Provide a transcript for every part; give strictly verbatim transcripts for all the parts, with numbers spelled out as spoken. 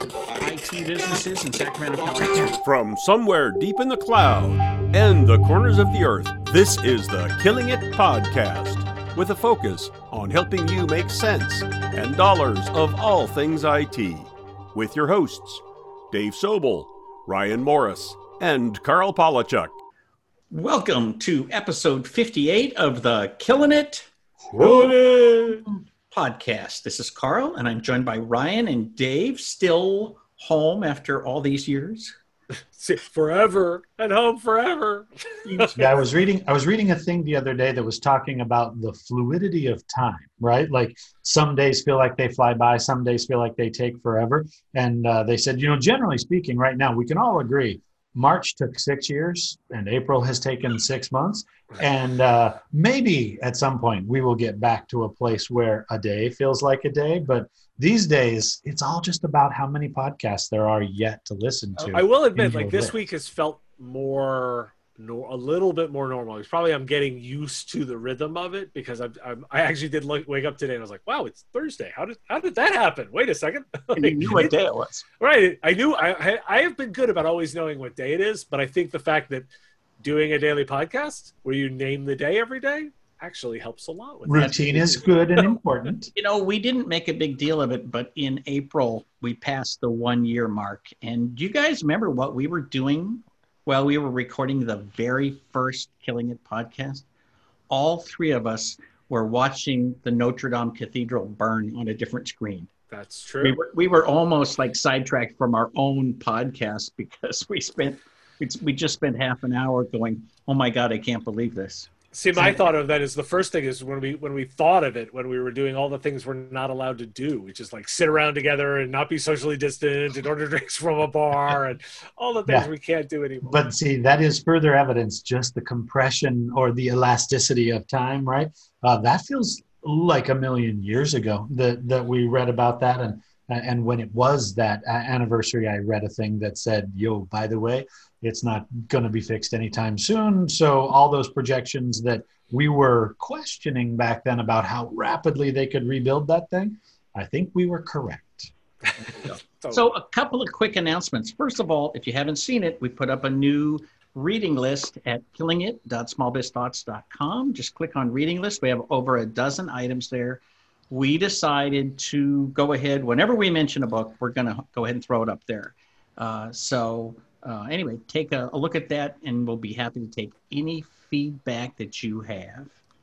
I T businesses in Sacramento, California. From somewhere deep in the cloud and the corners of the earth, this is the Killing It Podcast, with a focus on helping you make sense and dollars of all things I T. With your hosts, Dave Sobel, Ryan Morris, and Carl Polachuk. Welcome to episode fifty-eight of the Killing It Killing It Podcast. This is Carl, and I'm joined by Ryan and Dave, still home after all these years. Forever at home forever. Yeah, I was reading I was reading a thing the other day that was talking about the fluidity of time, right? Like some days feel like they fly by, some days feel like they take forever. And uh, they said, you know, generally speaking, right now, we can all agree March took six years and April has taken six months. And uh, maybe at some point we will get back to a place where a day feels like a day. But these days, it's all just about how many podcasts there are yet to listen to. I will admit, like this week has felt more, nor, a little bit more normal. It's probably I'm getting used to the rhythm of it because I'm, I'm, I actually did look, wake up today and I was like, wow, it's Thursday. How did how did that happen? Wait a second. Like, You knew what day it was. Right. I knew I I have been good about always knowing what day it is, but I think the fact that doing a daily podcast where you name the day every day actually helps a lot with routine that. is good and important. You know, we didn't make a big deal of it, but in April, we passed the one year mark. And do you guys remember what we were doing while we were recording the very first Killing It podcast? All three of us were watching the Notre Dame Cathedral burn on a different screen. That's true. We were, we were almost like sidetracked from our own podcast because we spent, we, we just spent half an hour going, oh my God, I can't believe this. See, my thought of that is the first thing is when we when we thought of it, when we were doing all the things we're not allowed to do, which is like sit around together and not be socially distant and order drinks from a bar and all the things Yeah. we can't do anymore. But see, that is further evidence, just the compression or the elasticity of time, right? Uh, that feels like a million years ago that, that we read about that. And and when it was that anniversary, I read a thing that said, yo, by the way, it's not going to be fixed anytime soon. So all those projections that we were questioning back then about how rapidly they could rebuild that thing, I think we were correct. so, So a couple of quick announcements. First of all, if you haven't seen it, we put up a new reading list at killing it dot small biz thoughts dot com. Just click on reading list. We have over a dozen items there. We decided to go ahead, whenever we mention a book, we're going to go ahead and throw it up there. Uh, so uh, anyway, take a, a look at that and we'll be happy to take any feedback that you have.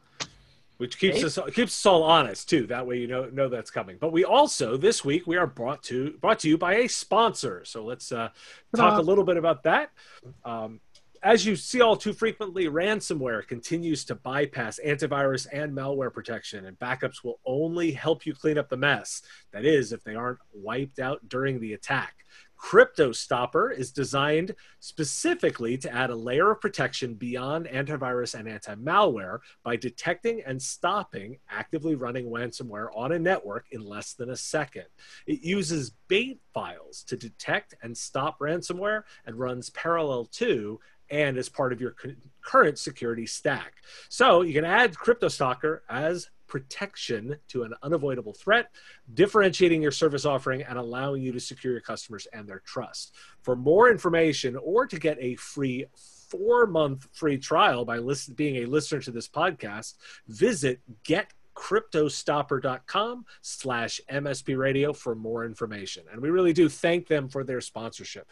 which keeps us keeps us all honest too. That way you know know that's coming. But we also this week we are brought to brought to you by a sponsor. So let's uh, talk a little bit about that. Um, As you see all too frequently, ransomware continues to bypass antivirus and malware protection, and backups will only help you clean up the mess. That is, if they aren't wiped out during the attack. CryptoStopper is designed specifically to add a layer of protection beyond antivirus and anti-malware by detecting and stopping actively running ransomware on a network in less than a second. It uses bait files to detect and stop ransomware and runs parallel to and as part of your current security stack. So you can add CryptoStalker as protection to an unavoidable threat, differentiating your service offering and allowing you to secure your customers and their trust. For more information or to get a free four-month free trial by listen, being a listener to this podcast, visit get cryptostopper.com slash MSP radio for more information. And we really do thank them for their sponsorship.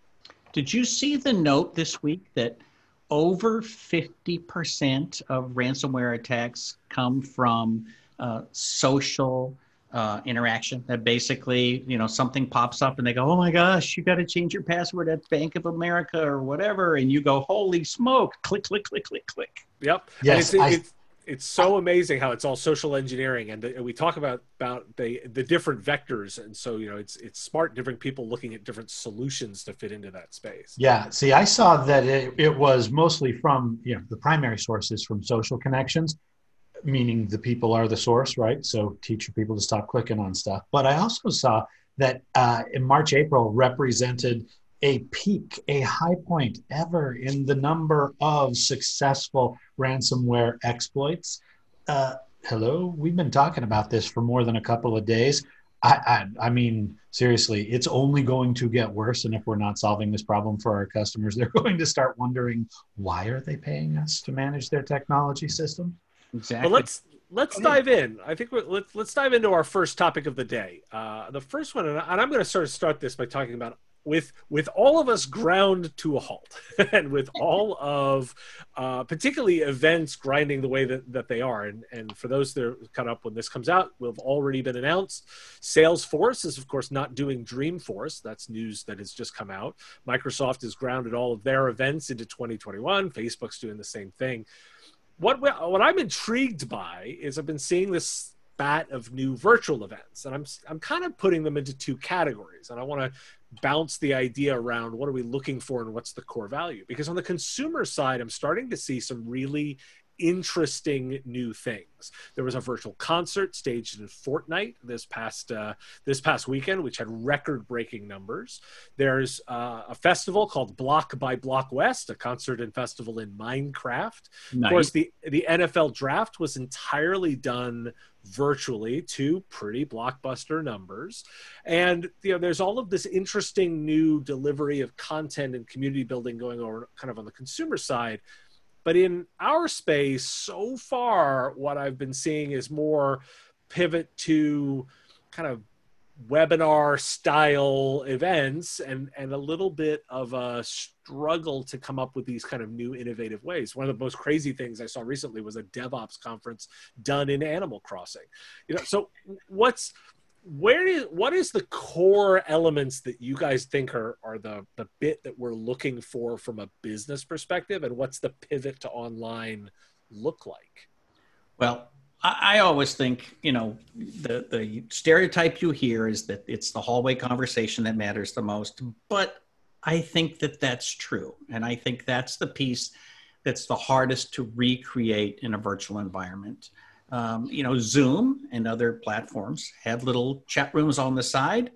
Did you see the note this week that over fifty percent of ransomware attacks come from uh, social uh, interaction? That basically, you know, something pops up and they go, oh my gosh, you got to change your password at Bank of America or whatever. And you go, holy smoke, click, click, click, click, click. Yep. Yes, And I- it's, it's, it's so amazing how it's all social engineering, and, the, and we talk about about the the different vectors, and so you know it's it's smart different people looking at different solutions to fit into that space. Yeah. See, I saw that it, it was mostly from, you know, the primary sources from social connections, meaning the people are the source, right? So teach your people to stop clicking on stuff. But I also saw that uh, in March, April represented a peak, a high point ever in the number of successful ransomware exploits. Uh, hello, we've been talking about this for more than a couple of days. I, I, I mean, seriously, it's only going to get worse. And if we're not solving this problem for our customers, they're going to start wondering, why are they paying us to manage their technology system? Exactly. But let's let's dive in. I think we're, let's let's dive into our first topic of the day. Uh, the first one, and I'm going to sort of start this by talking about with with all of us ground to a halt, and with all of uh, particularly events grinding the way that, that they are. And and for those that are caught up when this comes out, will have already been announced. Salesforce is of course not doing Dreamforce. That's news that has just come out. Microsoft has grounded all of their events into twenty twenty-one. Facebook's doing the same thing. What what I'm intrigued by is I've been seeing this spat of new virtual events, and I'm I'm kind of putting them into two categories, and I want to bounce the idea around what are we looking for and what's the core value. Because on the consumer side, I'm starting to see some really interesting new things. There was a virtual concert staged in Fortnite this past uh, this past weekend, which had record-breaking numbers. There's uh, a festival called Block by Block West, a concert and festival in Minecraft. Nice. Of course, the the N F L draft was entirely done virtually to pretty blockbuster numbers. And you know, there's all of this interesting new delivery of content and community building going on kind of on the consumer side. But in our space, so far, what I've been seeing is more pivot to kind of webinar style events and, and a little bit of a struggle to come up with these kind of new innovative ways. One of the most crazy things I saw recently was a DevOps conference done in Animal Crossing. You know, so what's where is what is the core elements that you guys think are are the the bit that we're looking for from a business perspective, and what's the pivot to online look like? Well, I, I always think, you know, the the stereotype you hear is that it's the hallway conversation that matters the most, but I think that that's true, and I think that's the piece that's the hardest to recreate in a virtual environment. Um, you know, Zoom and other platforms have little chat rooms on the side.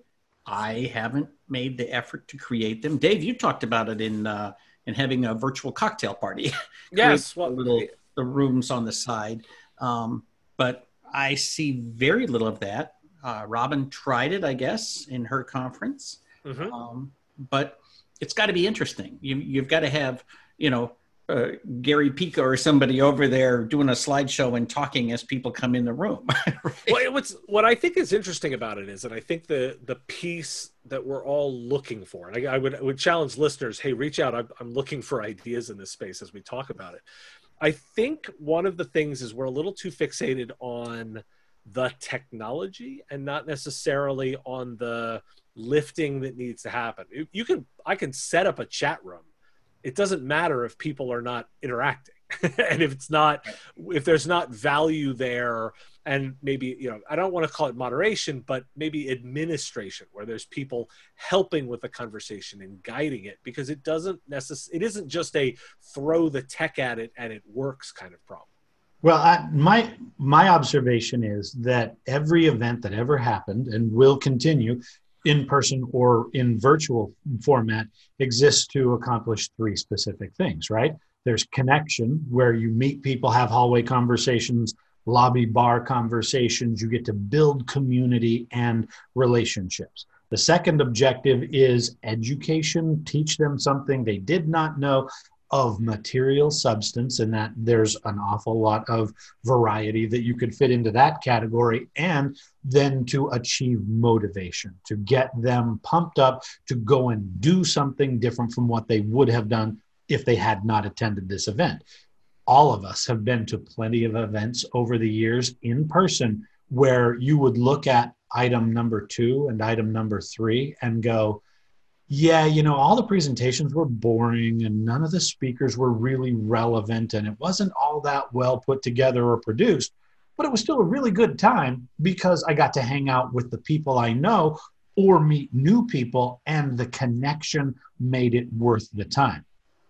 I haven't made the effort to create them. Dave, you talked about it in uh, in having a virtual cocktail party. Yes, well, little the rooms on the side, um, but I see very little of that. Uh, Robin tried it, I guess, in her conference, mm-hmm. um, but it's got to be interesting. You, you've got to have, you know. Uh, Gary Pica or somebody over there doing a slideshow and talking as people come in the room. Right? Well, what's what I think is interesting about it is that I think the the piece that we're all looking for, and I, I would I would challenge listeners, hey, reach out. I'm, I'm looking for ideas in this space as we talk about it. I think one of the things is we're a little too fixated on the technology and not necessarily on the lifting that needs to happen. You can I can set up a chat room. It doesn't matter if people are not interacting and if it's not, if there's not value there, and maybe, you know, I don't want to call it moderation, but maybe administration, where there's people helping with the conversation and guiding it, because it doesn't necessarily, it isn't just a throw the tech at it and it works kind of problem. Well, I, my my observation is that every event that ever happened and will continue in person or in virtual format exists to accomplish three specific things, right? There's connection, where you meet people, have hallway conversations, lobby bar conversations, you get to build community and relationships. The second objective is education, teach them something they did not know of material substance, and that there's an awful lot of variety that you could fit into that category, and then to achieve motivation, to get them pumped up to go and do something different from what they would have done if they had not attended this event. All of us have been to plenty of events over the years in person where you would look at item number two and item number three and go, yeah, you know, all the presentations were boring and none of the speakers were really relevant and it wasn't all that well put together or produced, but it was still a really good time because I got to hang out with the people I know or meet new people, and the connection made it worth the time.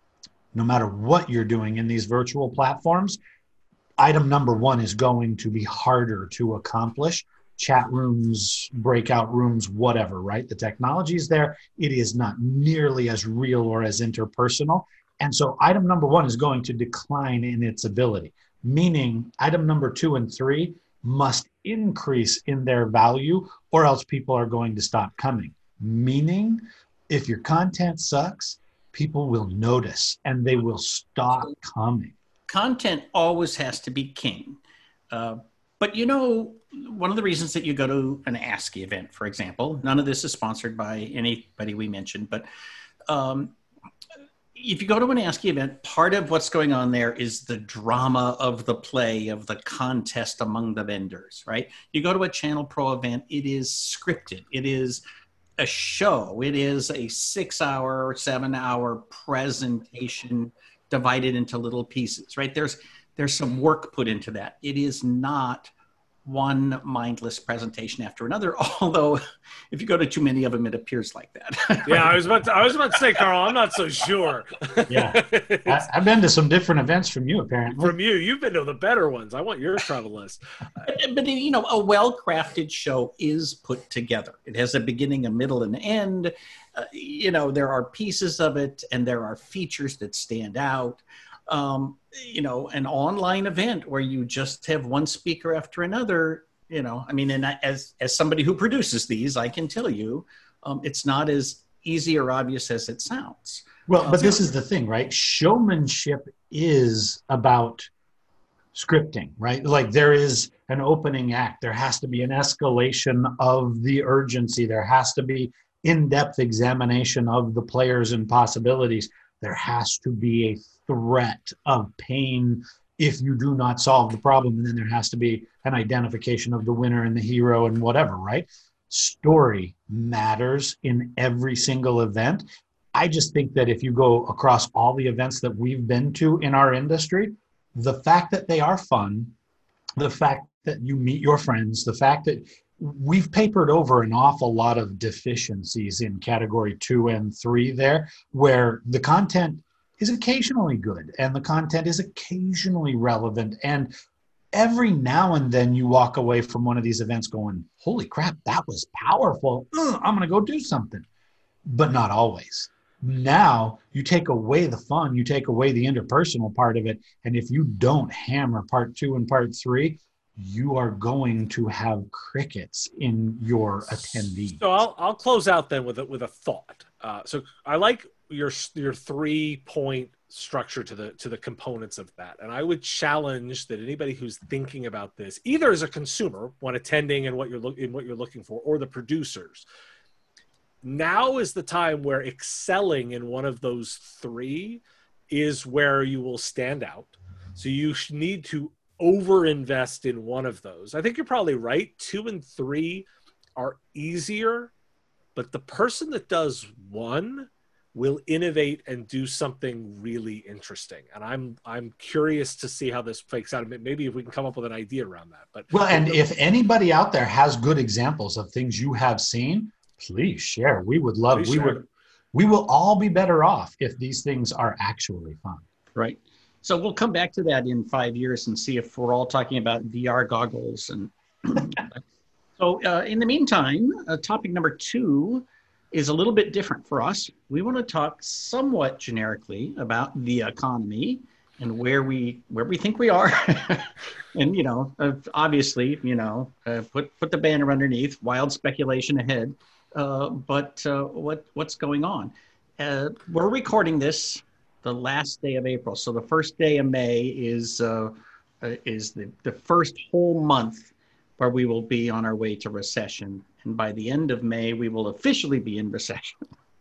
No matter what you're doing in these virtual platforms, item number one is going to be harder to accomplish. Chat rooms, breakout rooms, whatever, right? The technology is there. It is not nearly as real or as interpersonal. And so item number one is going to decline in its ability, meaning item number two and three, must increase in their value, or else people are going to stop coming. Meaning, if your content sucks, people will notice and they will stop coming. Content always has to be king. Uh, but you know, one of the reasons that you go to an ASCII event, for example, none of this is sponsored by anybody we mentioned, but um, if you go to an ASCII event, part of what's going on there is the drama of the play, of the contest among the vendors, right? You go to a Channel Pro event, it is scripted. It is a show. It is a six hour or seven hour presentation divided into little pieces, right? There's, there's some work put into that. It is not one mindless presentation after another, although if you go to too many of them, it appears like that. Yeah, I was about to, I was about to say, Carl, I'm not so sure. Yeah, I, I've been to some different events from you, apparently. From you, you've been to the better ones. I want your travel list. But, but you know, a well-crafted show is put together. It has a beginning, a middle, and an end. Uh, you know, there are pieces of it, and there are features that stand out. Um, you know, an online event where you just have one speaker after another, you know, I mean, and I, as, as somebody who produces these, I can tell you, um, it's not as easy or obvious as it sounds. Well, but this is the thing, right? Showmanship is about scripting, right? Like there is an opening act. There has to be an escalation of the urgency. There has to be in-depth examination of the players and possibilities. There has to be a threat of pain if you do not solve the problem. And then there has to be an identification of the winner and the hero and whatever, right? Story matters in every single event. I just think that if you go across all the events that we've been to in our industry, the fact that they are fun, the fact that you meet your friends, the fact that we've papered over an awful lot of deficiencies in category two and three there, where the content is occasionally good and the content is occasionally relevant. And every now and then you walk away from one of these events going, holy crap, that was powerful. Ugh, I'm going to go do something. But not always. Now you take away the fun, you take away the interpersonal part of it. And if you don't hammer part two and part three, you are going to have crickets in your attendees. So I'll, I'll close out then with a, with a thought. Uh, so I like your your three point structure to the to the components of that, and I would challenge that anybody who's thinking about this, either as a consumer when attending and what you're looking what you're looking for, or the producers, now is the time where excelling in one of those three is where you will stand out. So you need to overinvest in one of those. I think you're probably right. Two and three are easier, but the person that does one will innovate and do something really interesting. And I'm I'm curious to see how this fakes out. Maybe if we can come up with an idea around that. But well, and if anybody out there has good examples of things you have seen, please share. We would love. Please we share. would. We will all be better off if these things are actually fun. Right. So we'll come back to that in five years and see if we're all talking about V R goggles. And so uh, in the meantime, uh, topic number two is a little bit different for us. We want to talk somewhat generically about the economy and where we where we think we are. And, you know, uh, obviously, you know, uh, put, put the banner underneath, wild speculation ahead. Uh, but uh, what what's going on? Uh, we're recording this the last day of April. So the first day of May is uh, uh, is the, the first whole month where we will be on our way to recession. And by the end of May, we will officially be in recession.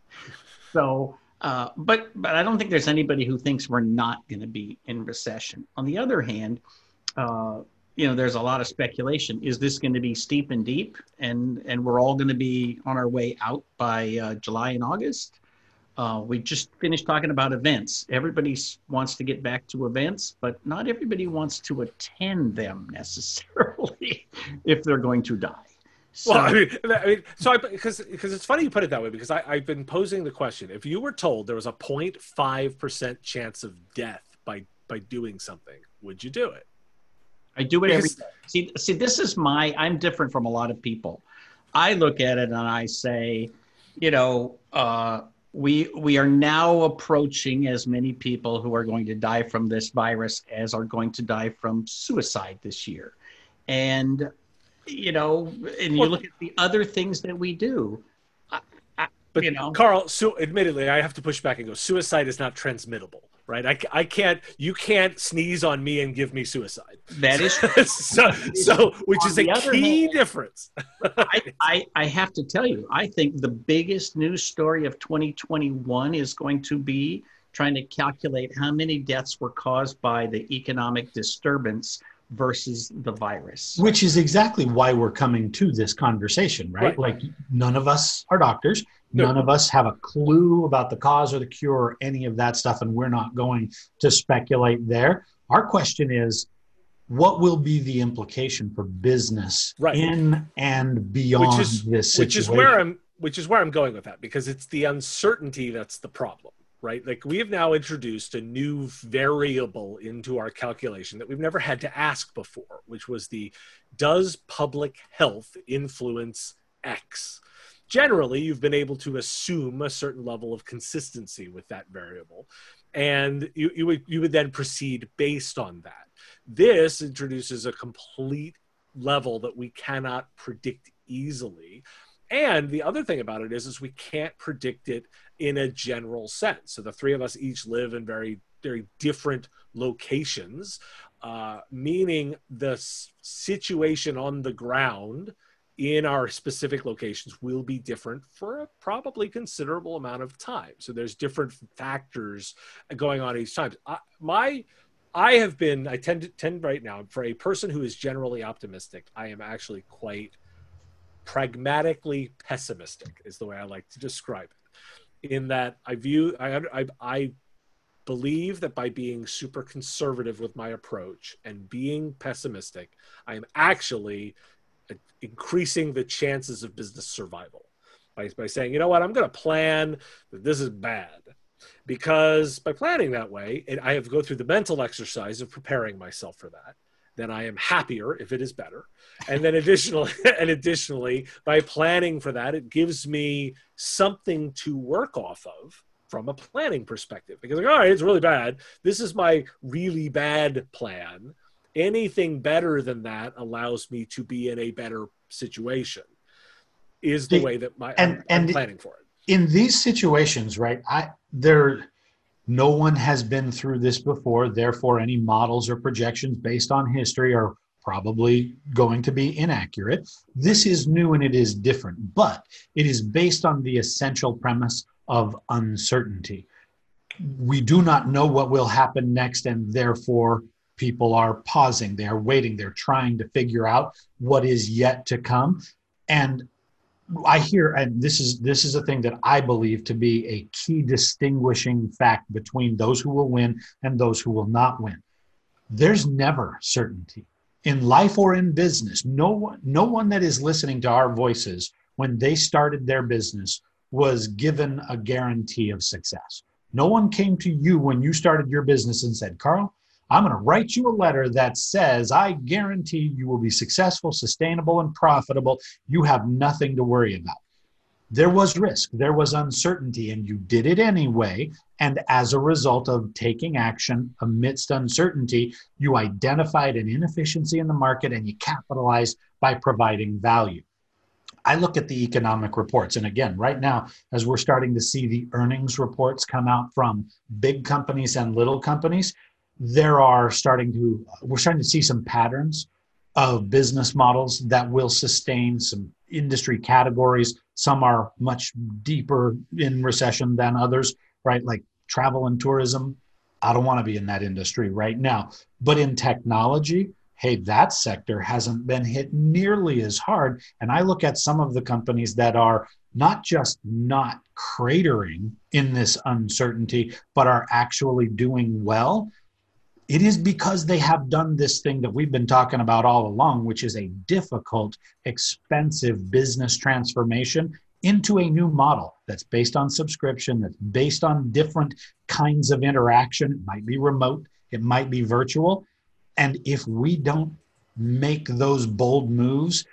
So, uh, but but I don't think there's anybody who thinks we're not going to be in recession. On the other hand, uh, you know, there's a lot of speculation. Is this going to be steep and deep, and and we're all going to be on our way out by uh, July and August? Uh, we just finished talking about events. Everybody wants to get back to events, but not everybody wants to attend them necessarily if they're going to die. So, well, I mean, I mean so I, because because it's funny you put it that way, because I, I've been posing the question: if you were told there was a zero point five percent chance of death by by doing something, would you do it? I do it every Because- day. See, see, this is my, I'm different from a lot of people. I look at it and I say, you know, uh, we we are now approaching as many people who are going to die from this virus as are going to die from suicide this year. And, you know, and you Well, look at the other things that we do, I, I, but you know. Carl, so admittedly, I have to push back and go, suicide is not transmittable, right? I, I can't, you can't sneeze on me and give me suicide. That is so, so, which is a key hand, difference. I, I, I have to tell you, I think the biggest news story of twenty twenty-one is going to be trying to calculate how many deaths were caused by the economic disturbance versus the virus. Which is exactly why we're coming to this conversation, right? Right. Like, none of us are doctors. No. None of us have a clue about the cause or the cure or any of that stuff, and we're not going to speculate there. Our question is, what will be the implication for business Right. in and beyond which is, this which situation? is where I'm, which is where I'm going with that, because it's the uncertainty that's the problem. Right? Like, we have now introduced a new variable into our calculation that we've never had to ask before, which was the, does public health influence X? Generally, you've been able to assume a certain level of consistency with that variable, and you, you, would, you would then proceed based on that. This introduces a complete level that we cannot predict easily. And the other thing about it is, is we can't predict it in a general sense. So the three of us each live in very, very different locations, uh, meaning the s- situation on the ground in our specific locations will be different for a probably considerable amount of time. So there's different factors going on each time. I, my, I have been, I tend to tend right now, for a person who is generally optimistic, I am actually quite pragmatically pessimistic, is the way I like to describe it. In that I view, I, I, I believe that by being super conservative with my approach and being pessimistic, I am actually increasing the chances of business survival by, by saying, you know what, I'm going to plan that this is bad. Because by planning that way, it, I have to go through the mental exercise of preparing myself for that. Then I am happier if it is better. And then additionally, and additionally, by planning for that, it gives me something to work off of from a planning perspective. Because, like, all right, it's really bad. This is my really bad plan. Anything better than that allows me to be in a better situation, is the way that my, and, I'm, and I'm planning for it. In these situations, right, I there no one has been through this before, therefore any models or projections based on history are probably going to be inaccurate. This is new and it is different, but it is based on the essential premise of uncertainty. We do not know what will happen next, and therefore people are pausing, they are waiting, they're trying to figure out what is yet to come. And I hear, and this is this is a thing that I believe to be a key distinguishing fact between those who will win and those who will not win. There's never certainty in life or in business. No one, no one that is listening to our voices when they started their business was given a guarantee of success. No one came to you when you started your business and said, Carl, I'm going to write you a letter that says, I guarantee you will be successful, sustainable, and profitable. You have nothing to worry about. There was risk, there was uncertainty, and you did it anyway. And as a result of taking action amidst uncertainty, you identified an inefficiency in the market and you capitalized by providing value. I look at the economic reports. And again, right now, as we're starting to see the earnings reports come out from big companies and little companies, there are starting to, we're starting to see some patterns of business models that will sustain some industry categories. Some are much deeper in recession than others, right? Like travel and tourism. I don't want to be in that industry right now. But in technology, hey, that sector hasn't been hit nearly as hard. And I look at some of the companies that are not just not cratering in this uncertainty, but are actually doing well. It is because they have done this thing that we've been talking about all along, which is a difficult, expensive business transformation into a new model that's based on subscription, that's based on different kinds of interaction. It might be remote, it might be virtual. And if we don't make those bold moves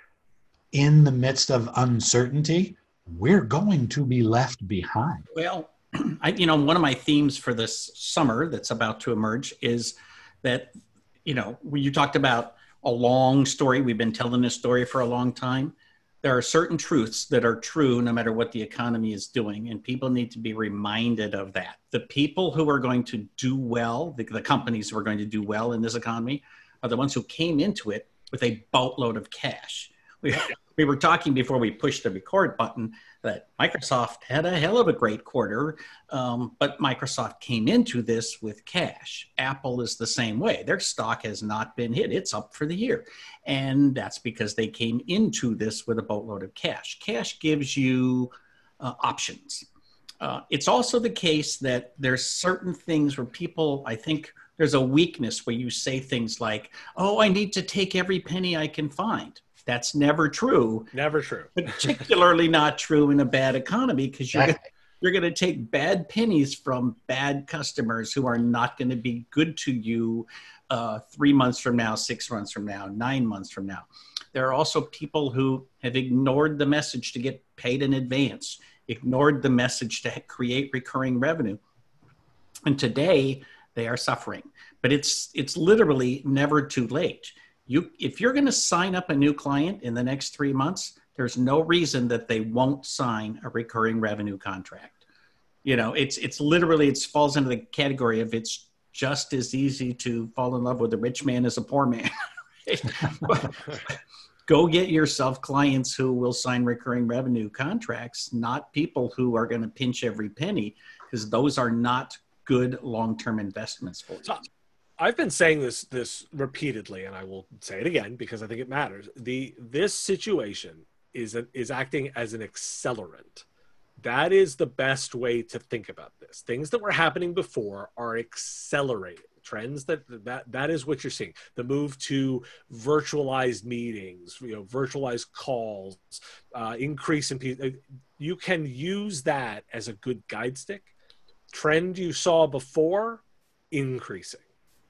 in the midst of uncertainty, we're going to be left behind. Well, I, you know, one of my themes for this summer that's about to emerge is that, you know, when you talked about a long story. We've been telling this story for a long time. There are certain truths that are true no matter what the economy is doing, and people need to be reminded of that. The people who are going to do well, the, the companies who are going to do well in this economy, are the ones who came into it with a boatload of cash. We, we were talking before we pushed the record button that Microsoft had a hell of a great quarter, um, but Microsoft came into this with cash. Apple is the same way. Their stock has not been hit. It's up for the year. And that's because they came into this with a boatload of cash. Cash gives you uh, options. Uh, it's also the case that there's certain things where people, I think there's a weakness where you say things like, oh, I need to take every penny I can find. That's never true. Never true. Particularly not true in a bad economy, because you're, you're going to take bad pennies from bad customers who are not going to be good to you uh, three months from now, six months from now, nine months from now. There are also people who have ignored the message to get paid in advance, ignored the message to create recurring revenue. And today they are suffering, but it's, it's literally never too late. You, if you're going to sign up a new client in the next three months, there's no reason that they won't sign a recurring revenue contract. You know, it's it's literally, it falls into the category of it's just as easy to fall in love with a rich man as a poor man. Go get yourself clients who will sign recurring revenue contracts, not people who are going to pinch every penny, because those are not good long-term investments for you. I've been saying this this repeatedly, and I will say it again because I think it matters. The this situation is a, is acting as an accelerant. That is the best way to think about this. Things that were happening before are accelerating. Trends that that that is what you're seeing. The move to virtualized meetings, you know, virtualized calls, uh, increase in people. You can use that as a good guide stick. Trend you saw before, increasing.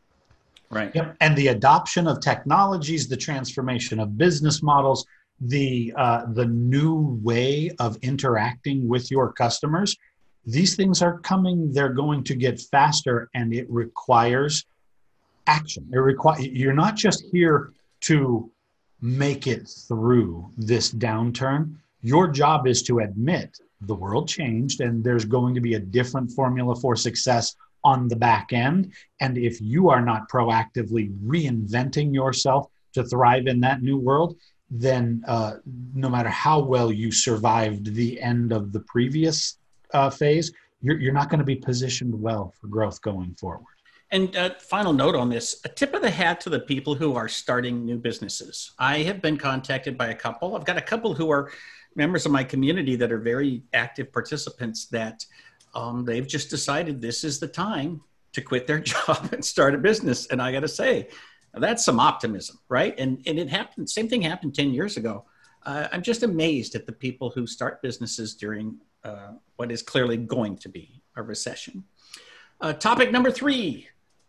Right. Yep. And the adoption of technologies, the transformation of business models, the uh, the new way of interacting with your customers, these things are coming. They're going to get faster, and it requires action. It requires, you're not just here to make it through this downturn. Your job is to admit the world changed, and there's going to be a different formula for success on the back end. And if you are not proactively reinventing yourself to thrive in that new world, then uh, no matter how well you survived the end of the previous uh, phase, you're, you're not going to be positioned well for growth going forward. And uh, final note on this, a tip of the hat to the people who are starting new businesses. I have been contacted by a couple. I've got a couple who are members of my community that are very active participants that Um, they've just decided this is the time to quit their job and start a business. And I got to say, that's some optimism, right? And and it happened, same thing happened ten years ago. Uh, I'm just amazed at the people who start businesses during uh, what is clearly going to be a recession. Uh, topic number three,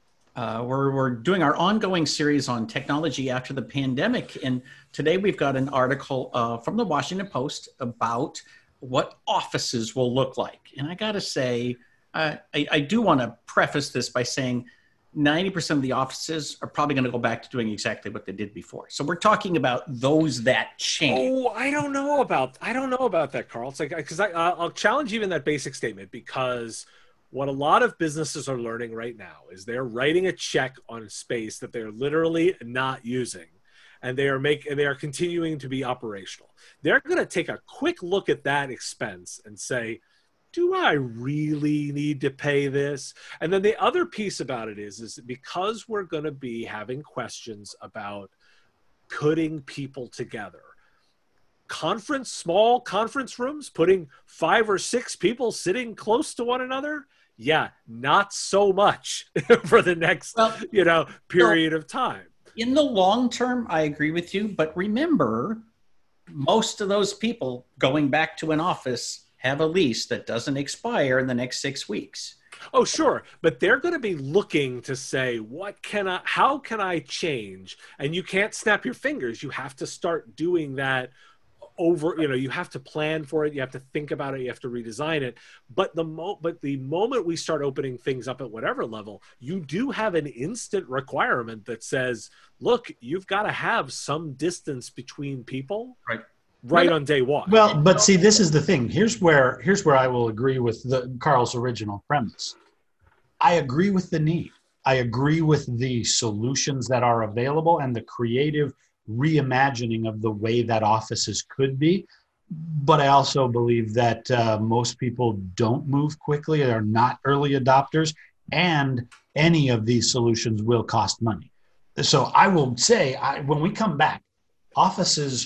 uh, we're, we're doing our ongoing series on technology after the pandemic. And today we've got an article uh, from the Washington Post about what offices will look like. And I got to say, uh, I, I do want to preface this by saying ninety percent of the offices are probably going to go back to doing exactly what they did before. So we're talking about those that change. Oh, I don't know about, I don't know about that, Carl. It's like, because I, I'll challenge even that basic statement, because what a lot of businesses are learning right now is they're writing a check on space that they're literally not using. And they are making, they are continuing to be operational. They're going to take a quick look at that expense and say, do I really need to pay this? And then the other piece about it is, is because we're going to be having questions about putting people together. Conference, small conference rooms, putting five or six people sitting close to one another. Yeah, not so much for the next, well, you know, period well, of time. In the long term, I agree with you. But remember, most of those people going back to an office have a lease that doesn't expire in the next six weeks. Oh, sure. But they're going to be looking to say, what can I, how can I change? And you can't snap your fingers. You have to start doing that over, you know, you have to plan for it. You have to think about it. You have to redesign it. But the mo- but the moment we start opening things up at whatever level, you do have an instant requirement that says, look, you've got to have some distance between people. Right. Right on day one. Well, but see, this is the thing. Here's where here's where I will agree with the Carl's original premise. I agree with the need. I agree with the solutions that are available and the creative reimagining of the way that offices could be. But I also believe that uh, most people don't move quickly, are not early adopters, and any of these solutions will cost money. So I will say, I, when we come back, offices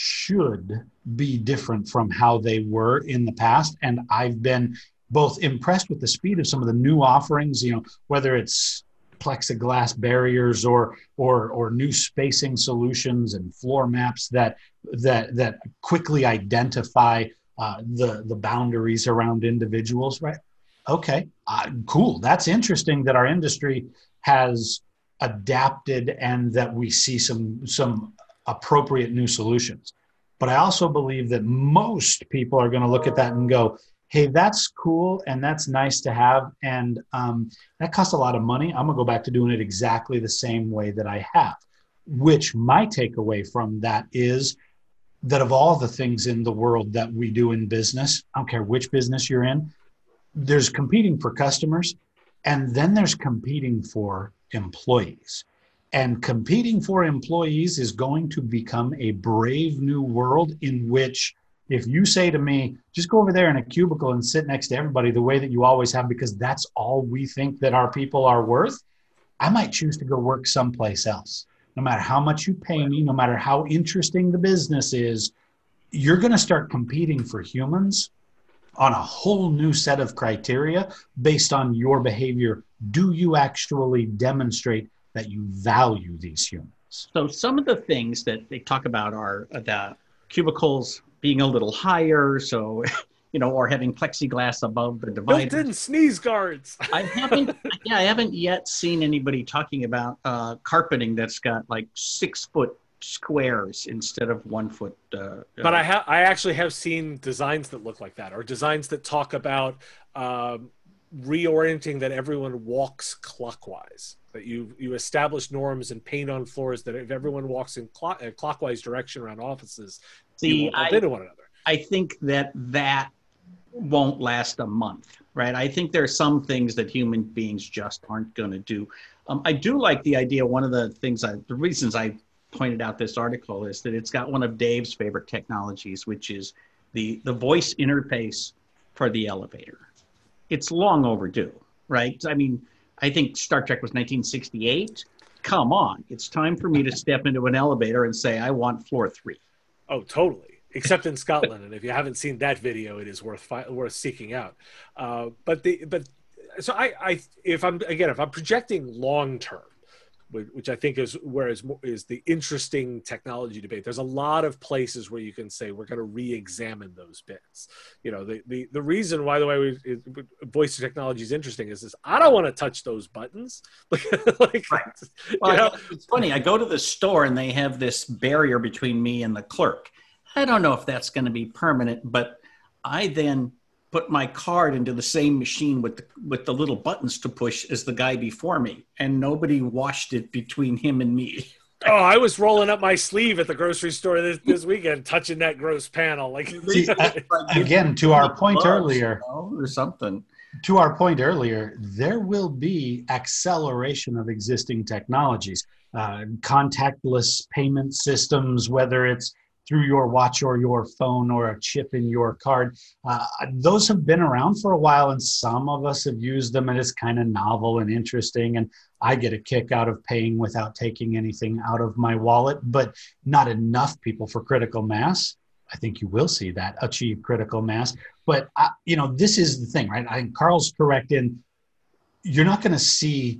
should be different from how they were in the past. And I've been both impressed with the speed of some of the new offerings, you know, whether it's plexiglass barriers or or or new spacing solutions and floor maps that that that quickly identify uh, the the boundaries around individuals. Right? Okay, uh, cool. That's interesting that our industry has adapted and that we see some some appropriate new solutions. But I also believe that most people are going to look at that and go, hey, that's cool and that's nice to have. And um, that costs a lot of money. I'm going to go back to doing it exactly the same way that I have, which my takeaway from that is that of all the things in the world that we do in business, I don't care which business you're in, there's competing for customers and then there's competing for employees. And competing for employees is going to become a brave new world in which if you say to me, just go over there in a cubicle and sit next to everybody the way that you always have, because that's all we think that our people are worth, I might choose to go work someplace else. No matter how much you pay me, no matter how interesting the business is, you're going to start competing for humans on a whole new set of criteria based on your behavior. Do you actually demonstrate that you value these humans? So some of the things that they talk about are the cubicles being a little higher, so, you know, or having plexiglass above the divider. Built-in sneeze guards. I haven't, yeah, I haven't yet seen anybody talking about uh, carpeting that's got like six foot squares instead of one foot. Uh, but I have, I actually have seen designs that look like that, or designs that talk about um, reorienting that everyone walks clockwise. That you you establish norms and paint on floors that if everyone walks in clock, a clockwise direction around offices, See, you won't bump I, into one another. I think that that won't last a month, right? I think there are some things that human beings just aren't going to do. Um, I do like the idea. One of the things, I, the reasons I pointed out this article is that it's got one of Dave's favorite technologies, which is the the voice interface for the elevator. It's long overdue, right? I mean, I think Star Trek was nineteen sixty-eight. Come on, it's time for me to step into an elevator and say, I want floor three. Oh, totally. Except in Scotland, and if you haven't seen that video, it is worth fi- worth seeking out. Uh, but the but so I, I if I'm again if I'm projecting long term, which I think is where is is the interesting technology debate. There's a lot of places where you can say we're going to re-examine those bits. You know, the the, the reason why the way we it, voice technology is interesting is this: I don't want to touch those buttons. like, right. Well, you know? It's funny. I go to the store and they have this barrier between me and the clerk. I don't know if that's going to be permanent, but I then put my card into the same machine with the, with the little buttons to push as the guy before me, and nobody washed it between him and me. Oh, I was rolling up my sleeve at the grocery store this, this weekend, touching that gross panel. Like, See, again, to our point gloves, earlier, you know, or something. To our point earlier, there will be acceleration of existing technologies, uh, contactless payment systems, whether it's through your watch or your phone or a chip in your card. Uh, those have been around for a while, and some of us have used them, and it's kind of novel and interesting. And I get a kick out of paying without taking anything out of my wallet, but not enough people for critical mass. I think you will see that achieve critical mass. But, I, you know, this is the thing, right? I think Carl's correct in you're not going to see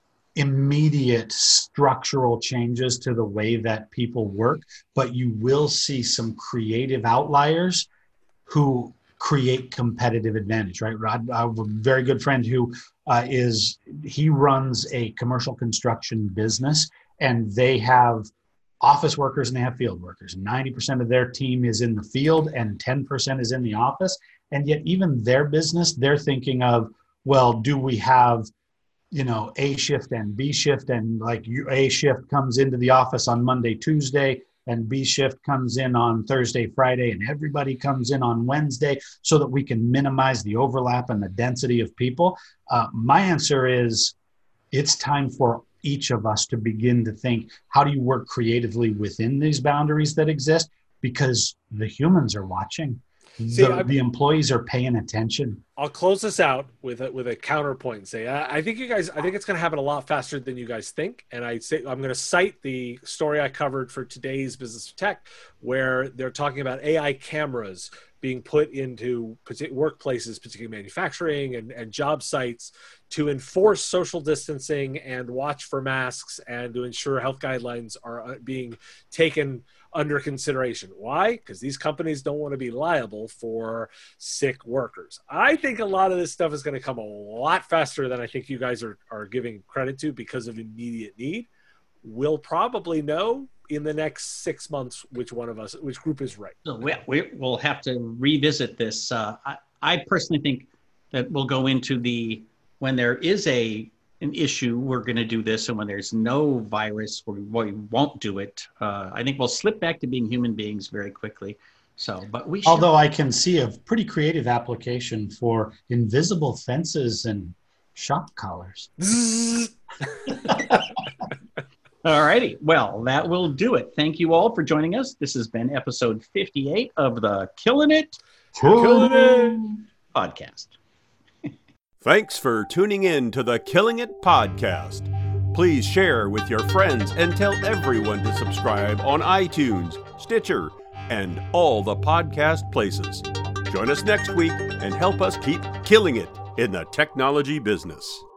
immediate structural changes to the way that people work, but you will see some creative outliers who create competitive advantage, right? I have a very good friend who uh, is, he runs a commercial construction business, and they have office workers and they have field workers. ninety percent of their team is in the field and ten percent is in the office. And yet even their business, they're thinking of, well, do we have, you know, A shift and B shift, and like you, A shift comes into the office on Monday, Tuesday, and B shift comes in on Thursday, Friday, and everybody comes in on Wednesday so that we can minimize the overlap and the density of people. Uh, my answer is it's time for each of us to begin to think, how do you work creatively within these boundaries that exist? Because the humans are watching. See, the, the employees are paying attention. I'll close this out with a, with a counterpoint and say, I, I think you guys, I think it's going to happen a lot faster than you guys think. And I say, I'm going to cite the story I covered for today's Business of Tech, where they're talking about A I cameras being put into workplaces, particularly manufacturing and, and job sites, to enforce social distancing and watch for masks and to ensure health guidelines are being taken under consideration. Why? Because these companies don't want to be liable for sick workers. I think a lot of this stuff is going to come a lot faster than I think you guys are, are giving credit to because of immediate need. We'll probably know in the next six months which one of us, which group is right. So we, we, we'll have to revisit this. Uh, I, I personally think that we'll go into the, when there is a an issue, we're going to do this, and when there's no virus, we, we won't do it. Uh, I think we'll slip back to being human beings very quickly. So, but we. Should... Although I can see a pretty creative application for invisible fences and shock collars. All righty. Well, that will do it. Thank you all for joining us. This has been episode fifty-eight of the Killing It, Killing It podcast. Thanks for tuning in to the Killing It podcast. Please share with your friends and tell everyone to subscribe on iTunes, Stitcher, and all the podcast places. Join us next week and help us keep killing it in the technology business.